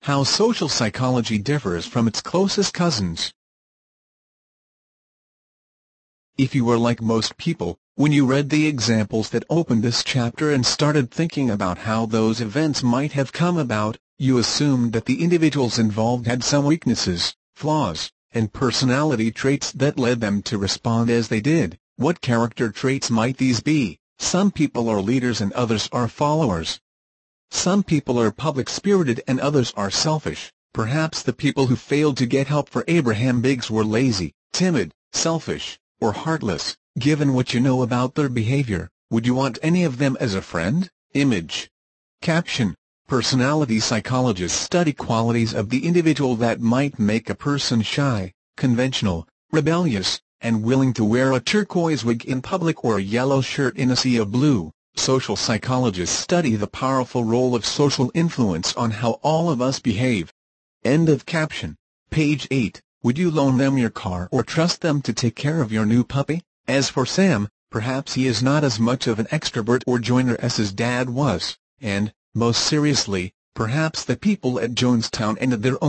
How social psychology differs from its closest cousins. If you were like most people, when you read the examples that opened this chapter and started thinking about how those events might have come about, you assumed that the individuals involved had some weaknesses, flaws, and personality traits that led them to respond as they did. What character traits might these be? Some people are leaders and others are followers. Some people are public-spirited and others are selfish. Perhaps the people who failed to get help for Abraham Biggs were lazy, timid, selfish, or heartless. Given what you know about their behavior, would you want any of them as a friend? Image. Caption. Personality psychologists study qualities of the individual that might make a person shy, conventional, rebellious, and willing to wear a turquoise wig in public or a yellow shirt in a sea of blue. Social psychologists study the powerful role of social influence on how all of us behave. End of caption. Page 8. Would you loan them your car or trust them to take care of your new puppy? As for Sam, perhaps he is not as much of an extrovert or joiner as his dad was, and, most seriously, perhaps the people at Jonestown ended their own